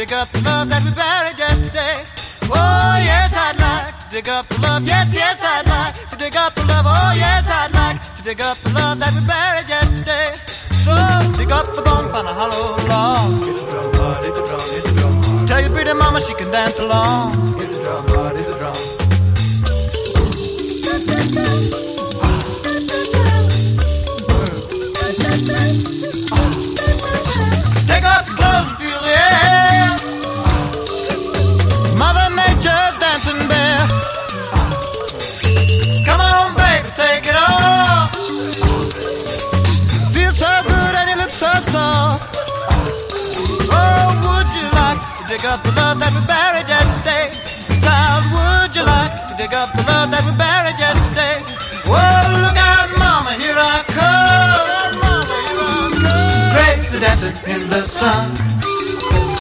dig up the love that we buried yesterday. Oh, yes, I'd like to dig up the love. Yes, yes, I'd like to dig up the love. Oh, yes, I'd like to dig up the love that we buried yesterday. So dig up the bone, find a hollow log. Hit the drum, hard, hit the drum, hit the drum. Tell your pretty mama she can dance along. Hit the drum, hard, hit the drum. Take off your clothes and feel the air. Mother Nature's dancing bear. Come on, baby, take it off. Feels so good and you look so soft. Oh, would you like to dig up the love that we buried yesterday? Child, would you like to dig up the love that we buried yesterday? Whoa, look out, mama, here I come. Grapes are dancing in the sun.